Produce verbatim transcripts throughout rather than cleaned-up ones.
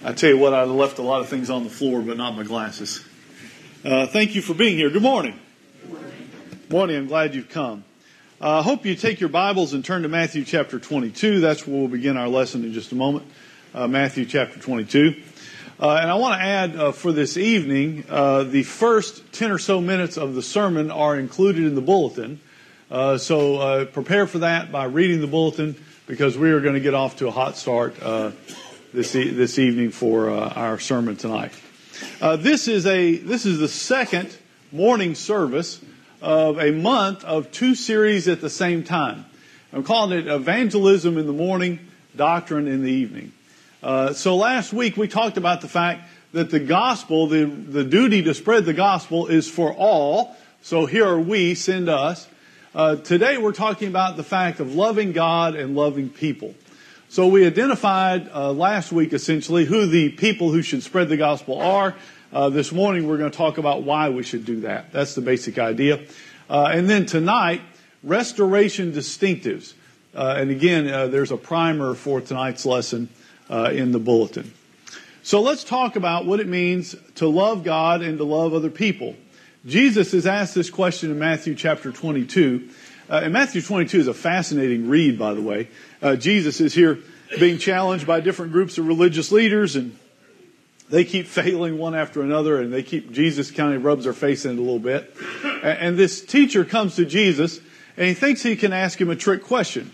I tell you what, I left a lot of things on the floor, but not my glasses. Uh, thank you for being here. Good morning. Good morning. Morning. I'm glad you've come. I uh, hope you take your Bibles and turn to Matthew chapter twenty-two. That's where we'll begin our lesson in just a moment. Uh, Matthew chapter twenty-two. Uh, and I want to add uh, for this evening, uh, the first ten or so minutes of the sermon are included in the bulletin. Uh, so uh, prepare for that by reading the bulletin, because we are going to get off to a hot start uh, this e- this evening for uh, our sermon tonight. Uh, this is a this is the second morning service of a month of two series at the same time. I'm calling it Evangelism in the Morning, Doctrine in the Evening. Uh, so last week we talked about the fact that the gospel, the the duty to spread the gospel is for all. So here are we, send us. Uh, today we're talking about the fact of loving God and loving people. So we identified uh, last week essentially who the people who should spread the gospel are. Uh, this morning we're going to talk about why we should do that. That's the basic idea. Uh, and then tonight, restoration distinctives. Uh, and again, uh, there's a primer for tonight's lesson uh, in the bulletin. So let's talk about what it means to love God and to love other people. Jesus is asked this question in Matthew chapter twenty-two. Uh, and Matthew twenty-two is a fascinating read, by the way. Uh, Jesus is here being challenged by different groups of religious leaders, and they keep failing one after another, and they keep, Jesus kind of rubs their face in it a little bit. And, and this teacher comes to Jesus, and he thinks he can ask him a trick question.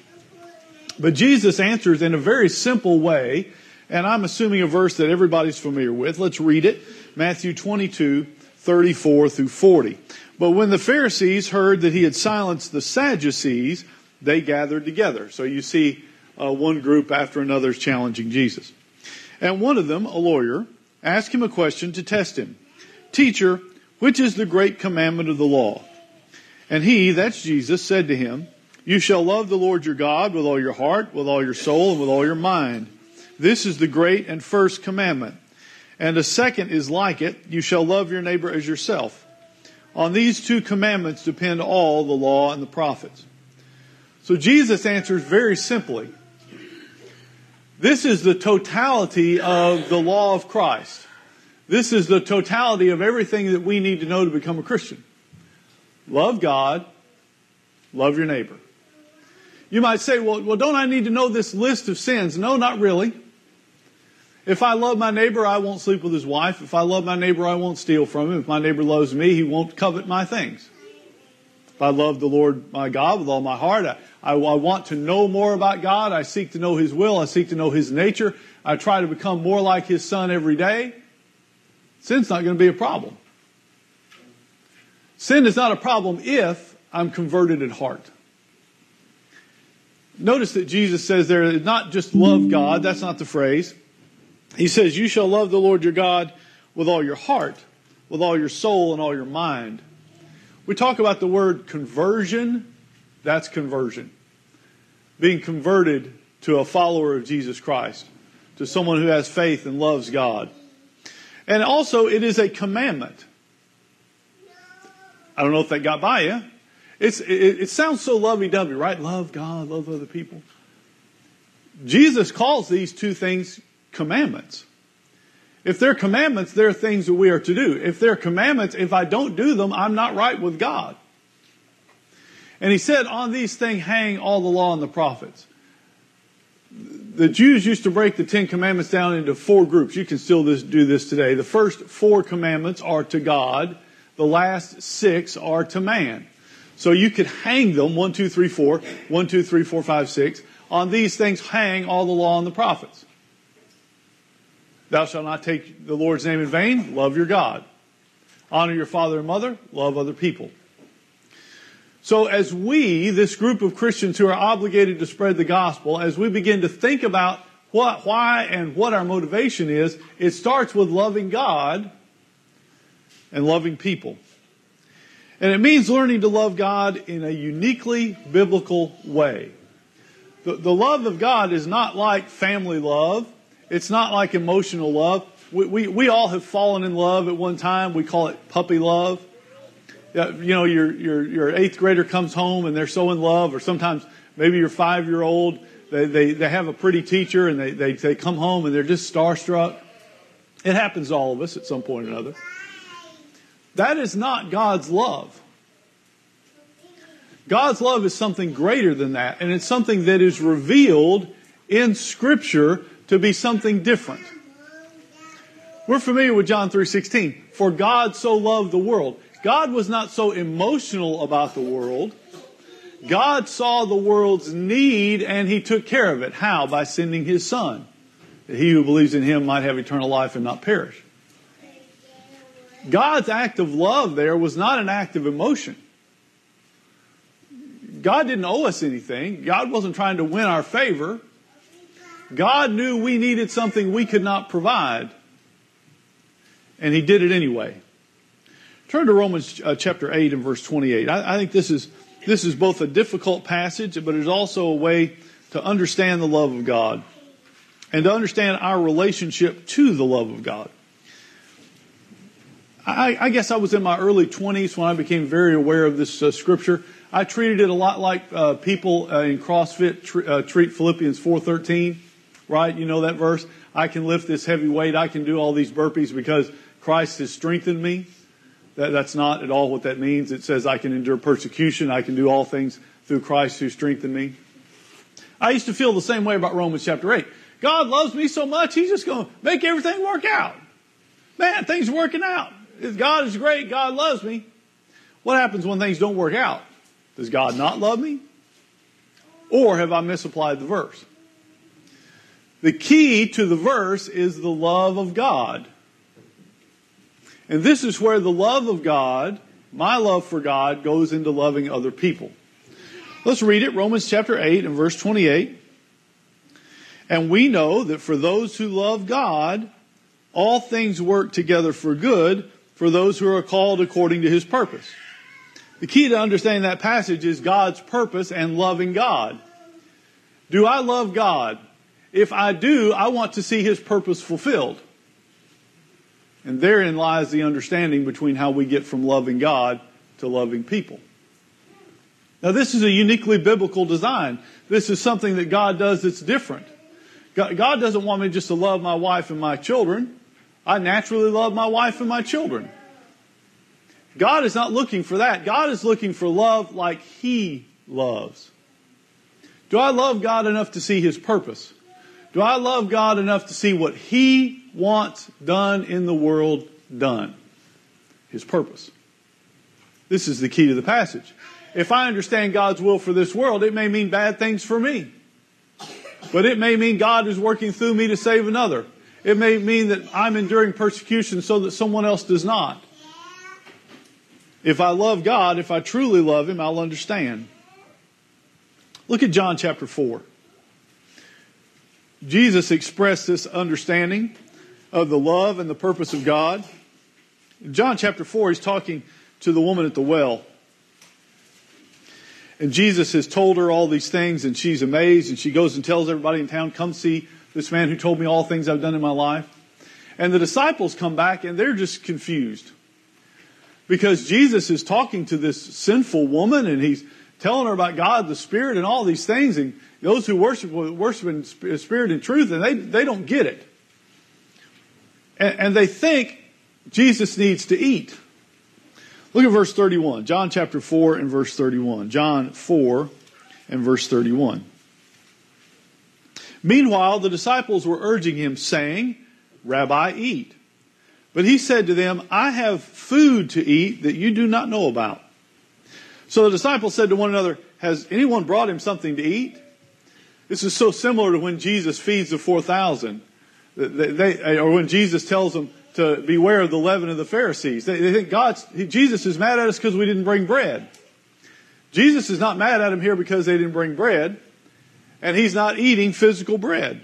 But Jesus answers in a very simple way, and I'm assuming a verse that everybody's familiar with. Let's read it. Matthew twenty-two, thirty-four through forty. But when the Pharisees heard that he had silenced the Sadducees, they gathered together. So you see uh, one group after another is challenging Jesus. And one of them, a lawyer, asked him a question to test him. Teacher, which is the great commandment of the law? And he, that's Jesus, said to him, You shall love the Lord your God with all your heart, with all your soul, and with all your mind. This is the great and first commandment. And a second is like it, you shall love your neighbor as yourself. On these two commandments depend all the law and the prophets. So Jesus answers very simply. This is the totality of the law of Christ. This is the totality of everything that we need to know to become a Christian. Love God, love your neighbor. You might say, well, well, don't I need to know this list of sins? No, not really. If I love my neighbor, I won't sleep with his wife. If I love my neighbor, I won't steal from him. If my neighbor loves me, he won't covet my things. If I love the Lord my God with all my heart, I, I, I want to know more about God. I seek to know his will. I seek to know his nature. I try to become more like his son every day. Sin's not going to be a problem. Sin is not a problem if I'm converted at heart. Notice that Jesus says there, not just love God. That's not the phrase. He says, you shall love the Lord your God with all your heart, with all your soul, and all your mind. We talk about the word conversion. That's conversion. Being converted to a follower of Jesus Christ, to someone who has faith and loves God. And also, it is a commandment. I don't know if that got by you. It's, it, it sounds so lovey-dovey, right? Love God, love other people. Jesus calls these two things commandments. If they're commandments, they're things that we are to do. If they're commandments, if I don't do them, I'm not right with God. And he said, on these things hang all the law and the prophets. The Jews used to break the Ten Commandments down into four groups. You can still this, do this today. The first four commandments are to God. The last six are to man. So you could hang them, one, two, three, four, one, two, three, four, five, six. On these things hang all the law and the prophets. Thou shalt not take the Lord's name in vain. Love your God. Honor your father and mother. Love other people. So as we, this group of Christians who are obligated to spread the gospel, as we begin to think about what, why and what our motivation is, it starts with loving God and loving people. And it means learning to love God in a uniquely biblical way. The, the love of God is not like family love. It's not like emotional love. We, we, we all have fallen in love at one time. We call it puppy love. You know, your, your, your eighth grader comes home and they're so in love, or sometimes maybe your five-year-old, they, they, they have a pretty teacher and they, they, they come home and they're just starstruck. It happens to all of us at some point or another. That is not God's love. God's love is something greater than that, and it's something that is revealed in Scripture to be something different. We're familiar with John three sixteen. For God so loved the world. God was not so emotional about the world. God saw the world's need and He took care of it. How? By sending His Son, that he who believes in Him might have eternal life and not perish. God's act of love there was not an act of emotion. God didn't owe us anything. God wasn't trying to win our favor. God knew we needed something we could not provide. And He did it anyway. Turn to Romans uh, chapter eight and verse twenty-eight. I, I think this is this is both a difficult passage, but it's also a way to understand the love of God and to understand our relationship to the love of God. I, I guess I was in my early twenties when I became very aware of this uh, scripture. I treated it a lot like uh, people uh, in CrossFit tr- uh, treat Philippians four thirteen, right? You know that verse? I can lift this heavy weight. I can do all these burpees because Christ has strengthened me. That, that's not at all what that means. It says I can endure persecution. I can do all things through Christ who strengthened me. I used to feel the same way about Romans chapter eight. God loves me so much, He's just going to make everything work out. Man, things are working out. God is great. God loves me. What happens when things don't work out? Does God not love me? Or have I misapplied the verse? The key to the verse is the love of God. And this is where the love of God, my love for God, goes into loving other people. Let's read it, Romans chapter eight and verse twenty-eight. And we know that for those who love God, all things work together for good for those who are called according to His purpose. The key to understanding that passage is God's purpose and loving God. Do I love God? If I do, I want to see His purpose fulfilled. And therein lies the understanding between how we get from loving God to loving people. Now, this is a uniquely biblical design. This is something that God does that's different. God doesn't want me just to love my wife and my children. I naturally love my wife and my children. God is not looking for that. God is looking for love like He loves. Do I love God enough to see His purpose? Do I love God enough to see what He wants done in the world done? His purpose. This is the key to the passage. If I understand God's will for this world, it may mean bad things for me. But it may mean God is working through me to save another. It may mean that I'm enduring persecution so that someone else does not. If I love God, if I truly love Him, I'll understand. Look at John chapter four. Jesus expressed this understanding of the love and the purpose of God. In John chapter four, He's talking to the woman at the well. And Jesus has told her all these things, and she's amazed, and she goes and tells everybody in town, come see this man who told me all things I've done in my life. And the disciples come back, and they're just confused. Because Jesus is talking to this sinful woman, and He's telling her about God, the Spirit, and all these things. And those who worship, worship in spirit and truth, and they, they don't get it. And, and they think Jesus needs to eat. Look at verse thirty-one. John chapter four and verse thirty-one. John four and verse thirty-one. Meanwhile, the disciples were urging Him, saying, Rabbi, eat. But He said to them, I have food to eat that you do not know about. So the disciples said to one another, has anyone brought Him something to eat? This is so similar to when Jesus feeds the four thousand. They, they, or when Jesus tells them to beware of the leaven of the Pharisees. They, they think God's, Jesus is mad at us because we didn't bring bread. Jesus is not mad at them here because they didn't bring bread. And He's not eating physical bread.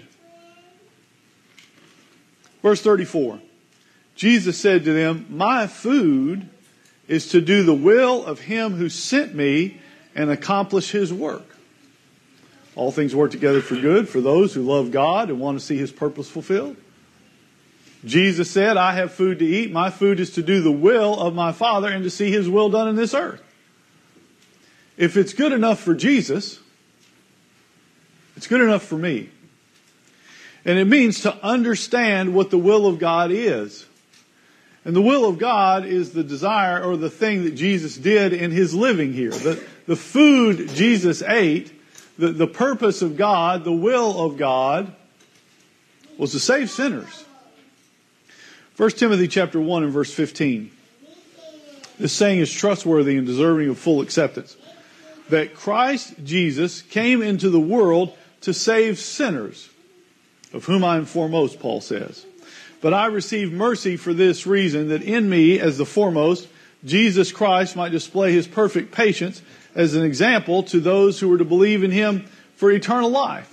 Verse thirty-four. Jesus said to them, my food is to do the will of Him who sent me and accomplish His work. All things work together for good for those who love God and want to see His purpose fulfilled. Jesus said, I have food to eat. My food is to do the will of my Father and to see His will done in this earth. If it's good enough for Jesus, it's good enough for me. And it means to understand what the will of God is. And the will of God is the desire or the thing that Jesus did in his living here. The, the food Jesus ate, the, the purpose of God, the will of God, was to save sinners. First Timothy chapter one and verse fifteen. This saying is trustworthy and deserving of full acceptance. That Christ Jesus came into the world to save sinners, of whom I am foremost, Paul says. But I received mercy for this reason, that in me, as the foremost, Jesus Christ might display his perfect patience as an example to those who were to believe in him for eternal life.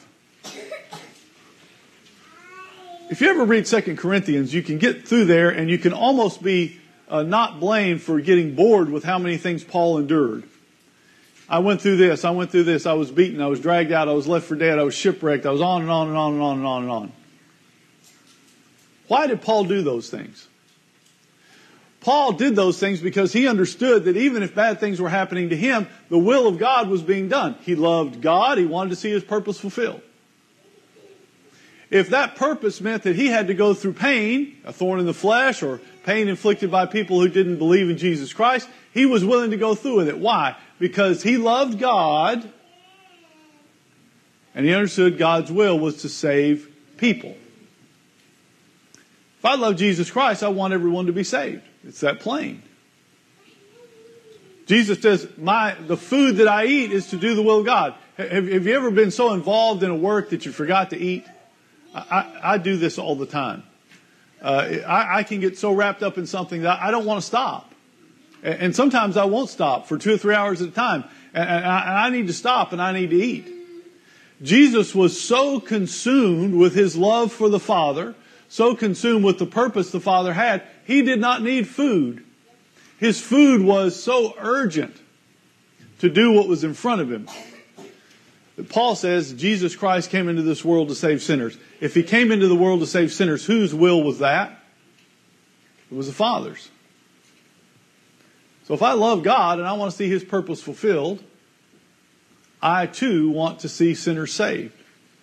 If you ever read Second Corinthians, you can get through there and you can almost be uh, not blamed for getting bored with how many things Paul endured. I went through this, I went through this, I was beaten, I was dragged out, I was left for dead, I was shipwrecked, I was on and on and on and on and on and on. Why did Paul do those things? Paul did those things because he understood that even if bad things were happening to him, the will of God was being done. He loved God, he wanted to see his purpose fulfilled. If that purpose meant that he had to go through pain, a thorn in the flesh, or pain inflicted by people who didn't believe in Jesus Christ, he was willing to go through with it. Why? Because he loved God, and he understood God's will was to save people. If I love Jesus Christ, I want everyone to be saved. It's that plain. Jesus says, "My the food that I eat is to do the will of God." Have, have you ever been so involved in a work that you forgot to eat? I, I do this all the time. Uh, I, I can get so wrapped up in something that I don't want to stop. And, and sometimes I won't stop for two or three hours at a time. And, and, I, and I need to stop and I need to eat. Jesus was so consumed with his love for the Father, so consumed with the purpose the Father had, he did not need food. His food was so urgent to do what was in front of him. Paul says Jesus Christ came into this world to save sinners. If he came into the world to save sinners, whose will was that? It was the Father's. So if I love God and I want to see his purpose fulfilled, I too want to see sinners saved.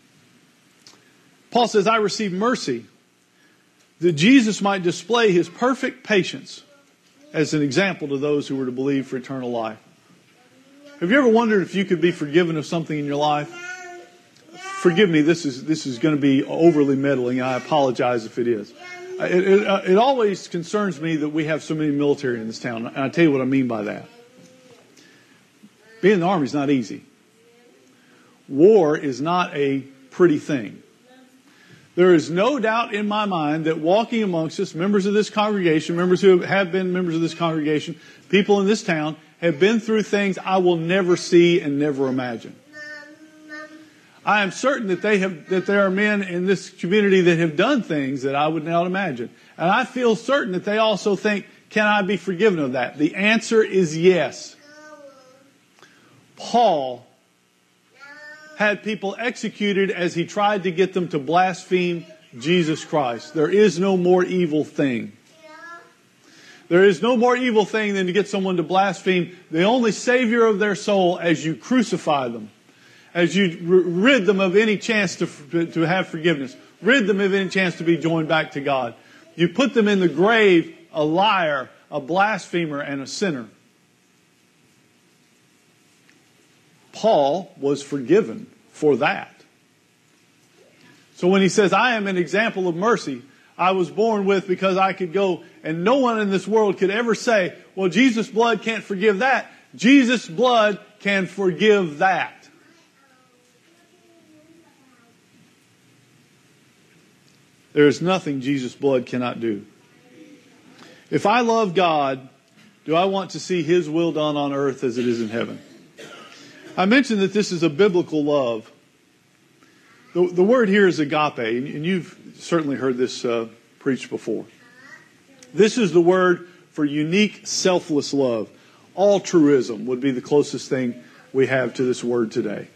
Paul says, I received mercy that Jesus might display his perfect patience as an example to those who were to believe for eternal life. Have you ever wondered if you could be forgiven of something in your life? Forgive me, this is this is going to be overly meddling. I apologize if it is. It, it, uh, it always concerns me that we have so many military in this town, and I'll tell you what I mean by that. Being in the Army is not easy. War is not a pretty thing. There is no doubt in my mind that walking amongst us, members of this congregation, members who have been members of this congregation, people in this town, have been through things I will never see and never imagine. I am certain that they have, that there are men in this community that have done things that I would not imagine. And I feel certain that they also think, can I be forgiven of that? The answer is yes. Paul had people executed as he tried to get them to blaspheme Jesus Christ. There is no more evil thing. There is no more evil thing than to get someone to blaspheme the only Savior of their soul as you crucify them, as you rid them of any chance to, to have forgiveness, rid them of any chance to be joined back to God. You put them in the grave a liar, a blasphemer, and a sinner. Paul was forgiven for that. So when he says, I am an example of mercy, I was born with because I could go, and no one in this world could ever say, well, Jesus' blood can't forgive that. Jesus' blood can forgive that. There is nothing Jesus' blood cannot do. If I love God, do I want to see his will done on earth as it is in heaven? I mentioned that this is a biblical love. The, the word here is agape, and you've certainly heard this uh, preached before. This is the word for unique, selfless love. Altruism would be the closest thing we have to this word today.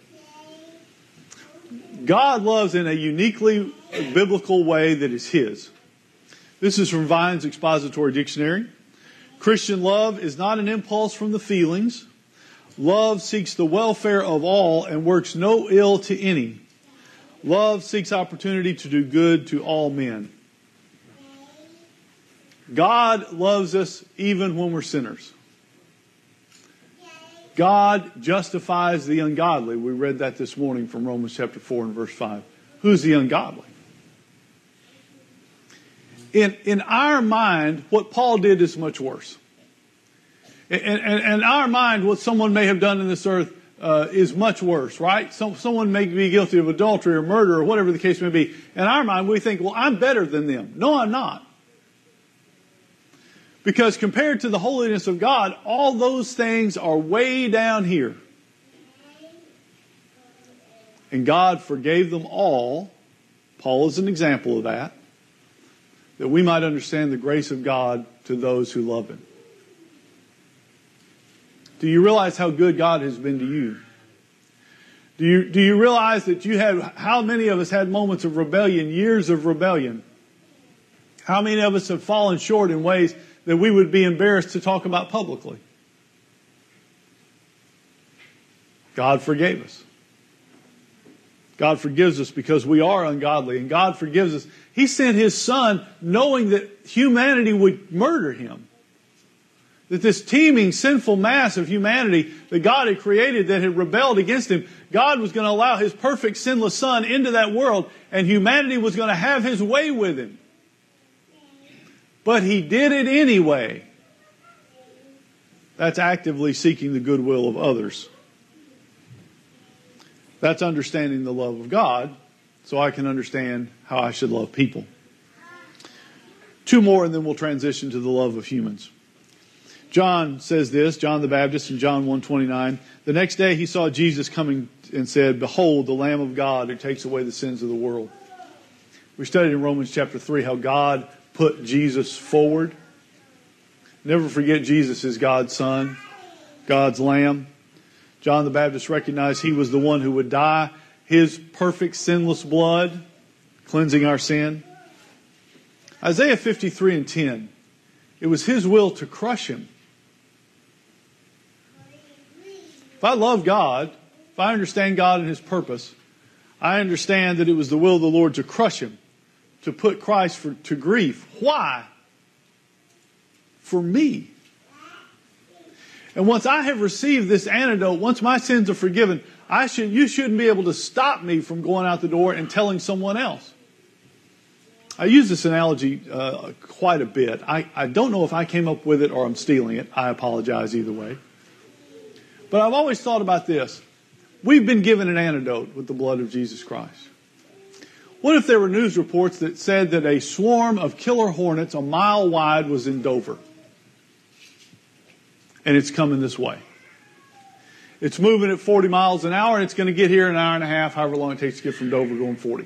God loves in a uniquely biblical way that is his. This is from Vine's Expository Dictionary. Christian love is not an impulse from the feelings. Love seeks the welfare of all and works no ill to any. Love seeks opportunity to do good to all men. God loves us even when we're sinners. God justifies the ungodly. We read that this morning from Romans chapter four and verse five. Who's the ungodly? In, in our mind, what Paul did is much worse. In, in, in our mind, what someone may have done in this earth uh, is much worse, right? So, someone may be guilty of adultery or murder or whatever the case may be. In our mind, we think, well, I'm better than them. No, I'm not. Because compared to the holiness of God, all those things are way down here. And God forgave them all. Paul is an example of that. That we might understand the grace of God to those who love Him. Do you realize how good God has been to you? Do you, do you realize that you have, how many of us had moments of rebellion, years of rebellion? How many of us have fallen short in ways that we would be embarrassed to talk about publicly? God forgave us. God forgives us because we are ungodly, and God forgives us. He sent His Son knowing that humanity would murder Him. That this teeming sinful mass of humanity that God had created that had rebelled against Him, God was going to allow His perfect sinless Son into that world, and humanity was going to have His way with Him. But He did it anyway. That's actively seeking the goodwill of others. That's understanding the love of God, so I can understand how I should love people. Two more and then we'll transition to the love of humans. John says this, John the Baptist in John one twenty-nine. The next day he saw Jesus coming and said, "Behold, the Lamb of God who takes away the sins of the world." We studied in Romans chapter three how God put Jesus forward. Never forget Jesus is God's Son, God's Lamb. John the Baptist recognized He was the one who would die. His perfect sinless blood, cleansing our sin. Isaiah fifty-three and ten. It was His will to crush Him. If I love God, if I understand God and His purpose, I understand that it was the will of the Lord to crush Him, to put Christ for, to grief. Why? For me. And once I have received this antidote, once my sins are forgiven, I should, you shouldn't be able to stop me from going out the door and telling someone else. I use this analogy uh, quite a bit. I, I don't know if I came up with it or I'm stealing it. I apologize either way. But I've always thought about this. We've been given an antidote with the blood of Jesus Christ. What if there were news reports that said that a swarm of killer hornets a mile wide was in Dover? And it's coming this way. It's moving at forty miles an hour and it's going to get here in an hour and a half, however long it takes to get from Dover going forty.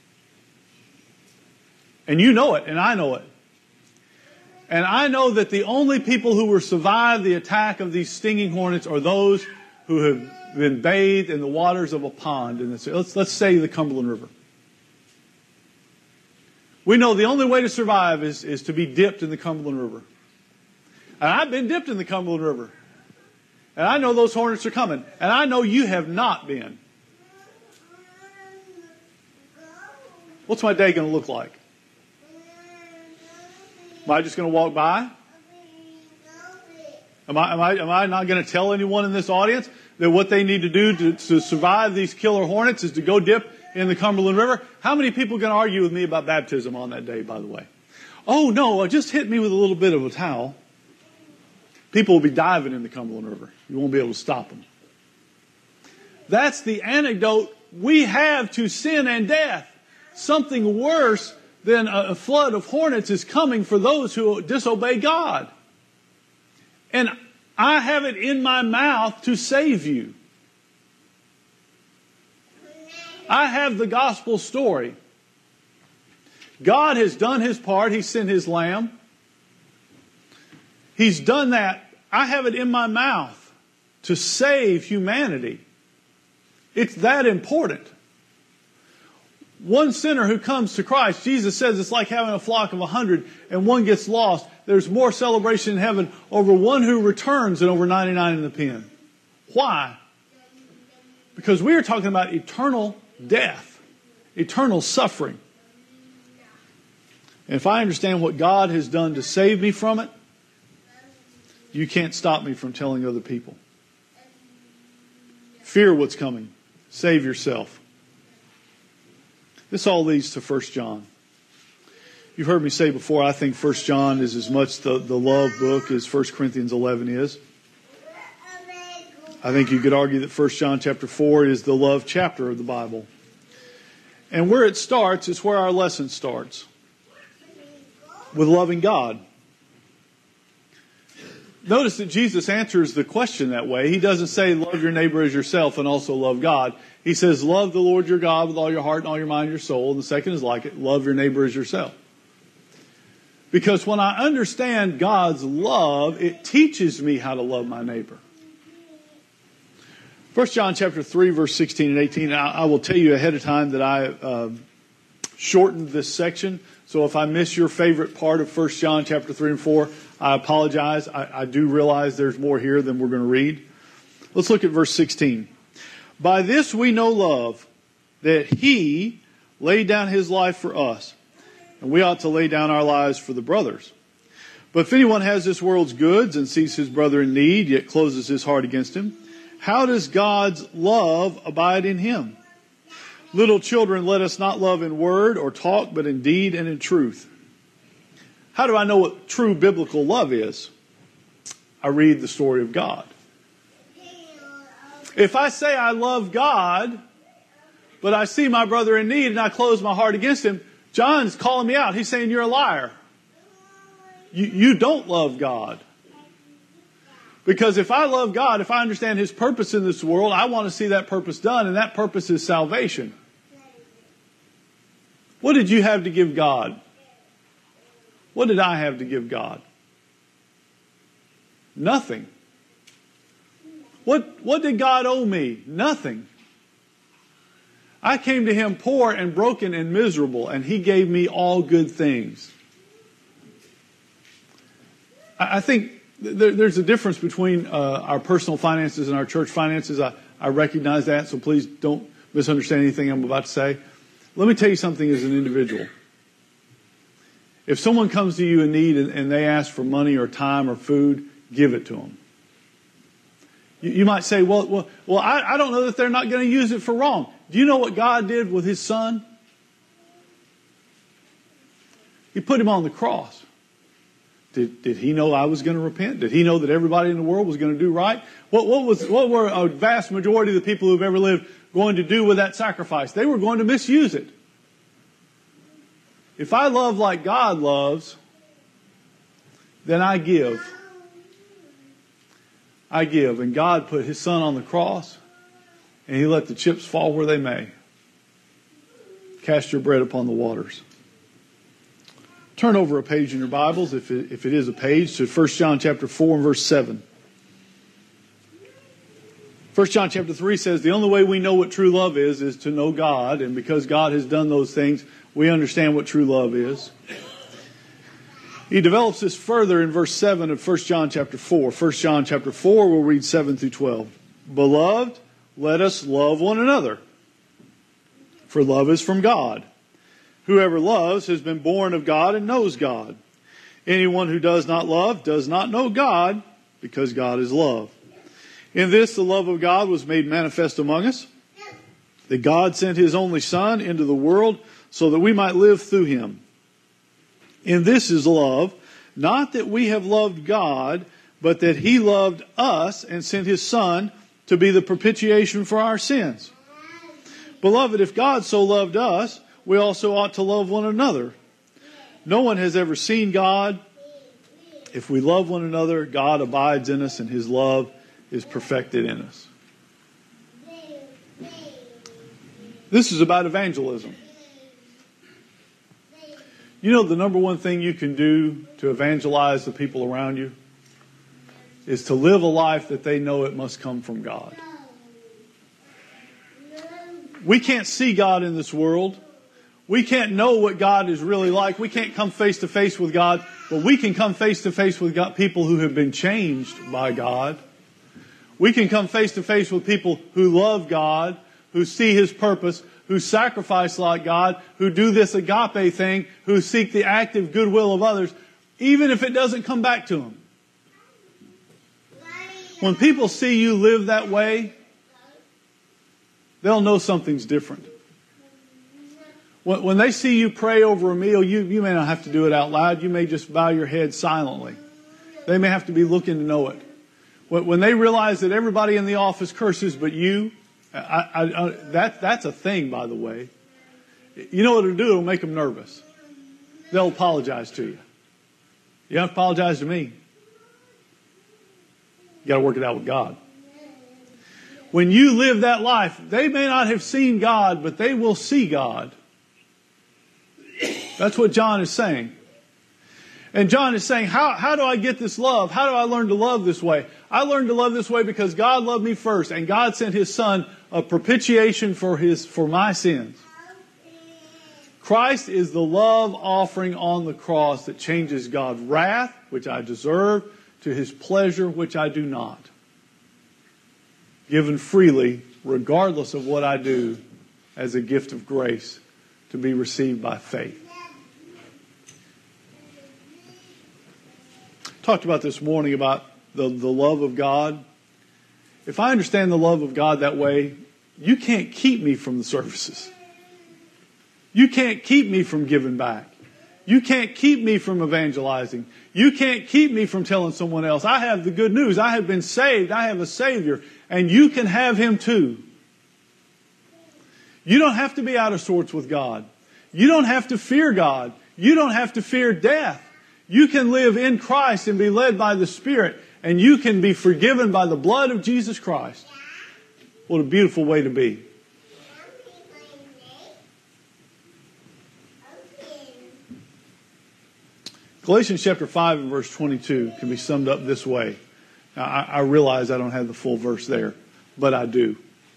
And you know it, and I know it. And I know that the only people who will survive the attack of these stinging hornets are those who have been bathed in the waters of a pond. In this, let's, let's say the Cumberland River. We know the only way to survive is, is to be dipped in the Cumberland River. And I've been dipped in the Cumberland River. And I know those hornets are coming. And I know you have not been. What's my day going to look like? Am I just going to walk by? Am I, am I, am I not going to tell anyone in this audience that what they need to do to, to survive these killer hornets is to go dip in the Cumberland River? How many people are going to argue with me about baptism on that day, by the way? Oh, no, just hit me with a little bit of a towel. People will be diving in the Cumberland River. You won't be able to stop them. That's the antidote we have to sin and death. Something worse than a flood of hornets is coming for those who disobey God. And I have it in my mouth to save you. I have the gospel story. God has done His part. He sent His Lamb. He's done that. I have it in my mouth to save humanity. It's that important. One sinner who comes to Christ, Jesus says it's like having a flock of a hundred and one gets lost. There's more celebration in heaven over one who returns than over ninety-nine in the pen. Why? Because we are talking about eternal death eternal suffering. And if I understand what God has done to save me from it, you can't stop me from telling other people. Fear what's coming. Save yourself. This all leads to First John. You've heard me say before, I think First John is as much the, the love book as First Corinthians eleven is. I think you could argue that First John chapter four is the love chapter of the Bible. And where it starts is where our lesson starts. With loving God. Notice that Jesus answers the question that way. He doesn't say love your neighbor as yourself and also love God. He says love the Lord your God with all your heart and all your mind and your soul. And the second is like it, love your neighbor as yourself. Because when I understand God's love, it teaches me how to love my neighbor. First John chapter three, verse sixteen and eighteen. I, I will tell you ahead of time that I uh, shortened this section. So if I miss your favorite part of First John chapter three and four, I apologize. I, I do realize there's more here than we're going to read. Let's look at verse sixteen. By this we know love, that He laid down His life for us, and we ought to lay down our lives for the brothers. But if anyone has this world's goods and sees his brother in need, yet closes his heart against him, how does God's love abide in him? Little children, let us not love in word or talk, but in deed and in truth. How do I know what true biblical love is? I read the story of God. If I say I love God, but I see my brother in need and I close my heart against him, John's calling me out. He's saying you're a liar. You, you don't love God. Because if I love God, if I understand His purpose in this world, I want to see that purpose done, and that purpose is salvation. What did you have to give God? What did I have to give God? Nothing. What, what did God owe me? Nothing. I came to Him poor and broken and miserable, and He gave me all good things. I, I think there, there's a difference between uh, our personal finances and our church finances. I, I recognize that, so please don't misunderstand anything I'm about to say. Let me tell you something as an individual. If someone comes to you in need and, and they ask for money or time or food, give it to them. You, you might say, well, well, well I, I don't know that they're not going to use it for wrong. Do you know what God did with His Son? He put Him on the cross. Did, did He know I was going to repent? Did He know that everybody in the world was going to do right? What, what, was, what were a vast majority of the people who've ever lived going to do with that sacrifice? They were going to misuse it. If I love like God loves, then I give. I give. And God put His Son on the cross, and He let the chips fall where they may. Cast your bread upon the waters. Turn over a page in your Bibles, if it, if it is a page, to First John chapter four and verse seven. First John chapter three says, the only way we know what true love is, is to know God. And because God has done those things, we understand what true love is. He develops this further in verse seven of First John chapter four. First John chapter four, we'll read seven through twelve. Beloved, let us love one another, for love is from God. Whoever loves has been born of God and knows God. Anyone who does not love does not know God, because God is love. In this the love of God was made manifest among us, that God sent His only Son into the world so that we might live through Him. In this is love, not that we have loved God, but that He loved us and sent His Son to be the propitiation for our sins. Beloved, if God so loved us, we also ought to love one another. No one has ever seen God. If we love one another, God abides in us and His love is perfected in us. This is about evangelism. You know the number one thing you can do to evangelize the people around you is to live a life that they know it must come from God. We can't see God in this world. We can't know what God is really like. We can't come face to face with God, but we can come face to face with God, people who have been changed by God. We can come face to face with people who love God, who see His purpose, who sacrifice like God, who do this agape thing, who seek the active goodwill of others, even if it doesn't come back to them. When people see you live that way, they'll know something's different. When, when they see you pray over a meal, you, you may not have to do it out loud. You may just bow your head silently. They may have to be looking to know it. When, when they realize that everybody in the office curses but you, I, I, I, that, that's a thing, by the way. You know what it'll do? It'll make them nervous. They'll apologize to you. You don't have to apologize to me. You got to work it out with God. When you live that life, they may not have seen God, but they will see God. That's what John is saying. And John is saying, how, how do I get this love? How do I learn to love this way? I learned to love this way because God loved me first, and God sent His Son a propitiation for his for my sins. Christ is the love offering on the cross that changes God's wrath, which I deserve, to His pleasure, which I do not. Given freely, regardless of what I do, as a gift of grace to be received by faith. Talked about this morning about the, the love of God. If I understand the love of God that way, you can't keep me from the services. You can't keep me from giving back. You can't keep me from evangelizing. You can't keep me from telling someone else, I have the good news. I have been saved. I have a Savior. And you can have Him too. You don't have to be out of sorts with God. You don't have to fear God. You don't have to fear death. You can live in Christ and be led by the Spirit. And you can be forgiven by the blood of Jesus Christ. What a beautiful way to be. Galatians chapter five and verse twenty-two can be summed up this way. Now, I, I realize I don't have the full verse there, but I do.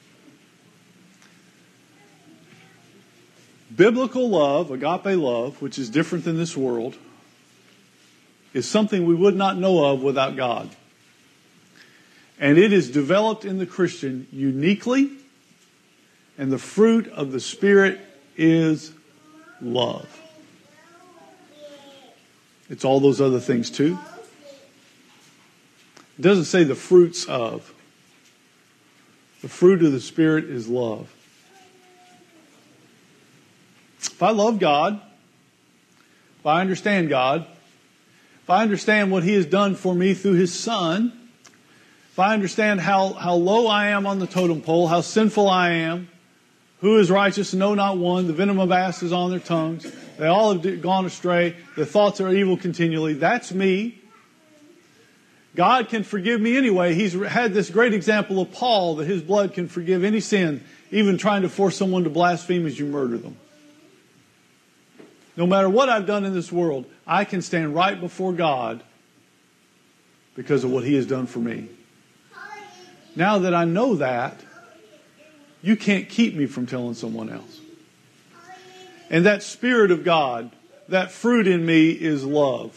Biblical love, agape love, which is different than this world, is something we would not know of without God. And it is developed in the Christian uniquely, and the fruit of the Spirit is love. It's all those other things too. It doesn't say the fruits of. The fruit of the Spirit is love. If I love God, if I understand God, if I understand what He has done for me through His Son, if I understand how, how low I am on the totem pole, how sinful I am, who is righteous, no not one, the venom of asps is on their tongues, they all have gone astray, their thoughts are evil continually, that's me. God can forgive me anyway. He's had this great example of Paul, that his blood can forgive any sin, even trying to force someone to blaspheme as you murder them. No matter what I've done in this world, I can stand right before God because of what He has done for me. Now that I know that, you can't keep me from telling someone else. And that Spirit of God, that fruit in me is love.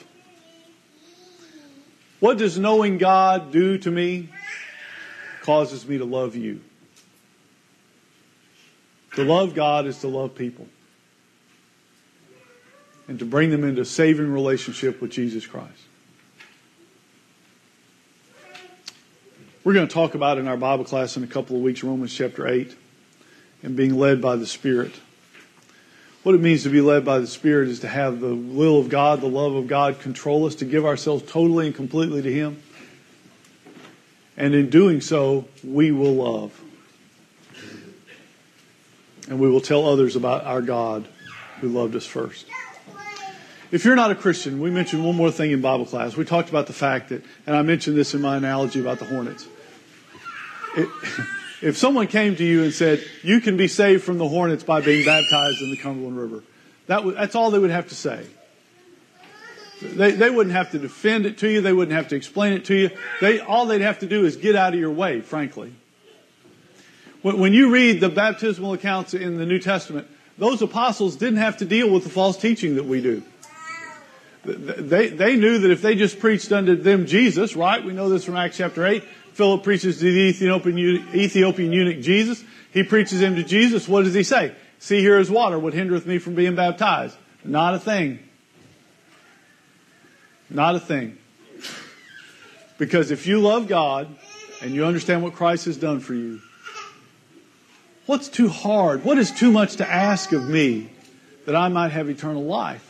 What does knowing God do to me? It causes me to love you. To love God is to love people. And to bring them into a saving relationship with Jesus Christ. We're going to talk about in our Bible class in a couple of weeks, Romans chapter eight, and being led by the Spirit. What it means to be led by the Spirit is to have the will of God, the love of God control us, to give ourselves totally and completely to Him. And in doing so, we will love. And we will tell others about our God who loved us first. If you're not a Christian, we mentioned one more thing in Bible class. We talked about the fact that, and I mentioned this in my analogy about the hornets. It, if someone came to you and said, you can be saved from the hornets by being baptized in the Cumberland River, that w- that's all they would have to say. They, they wouldn't have to defend it to you. They wouldn't have to explain it to you. They, all they'd have to do is get out of your way, frankly. When, when you read the baptismal accounts in the New Testament, those apostles didn't have to deal with the false teaching that we do. They, they knew that if they just preached unto them Jesus, right? We know this from Acts chapter eight. Philip preaches to the Ethiopian, Ethiopian eunuch Jesus. He preaches him to Jesus. What does he say? See, here is water. What hindereth me from being baptized? Not a thing. Not a thing. Because if you love God and you understand what Christ has done for you, what's too hard? What is too much to ask of me that I might have eternal life?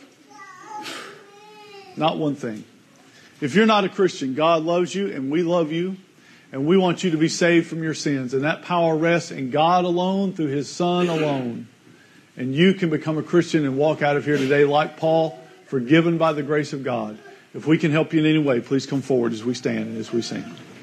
Not one thing. If you're not a Christian, God loves you and we love you. And we want you to be saved from your sins. And that power rests in God alone, through His Son alone. And you can become a Christian and walk out of here today like Paul, forgiven by the grace of God. If we can help you in any way, please come forward as we stand and as we sing.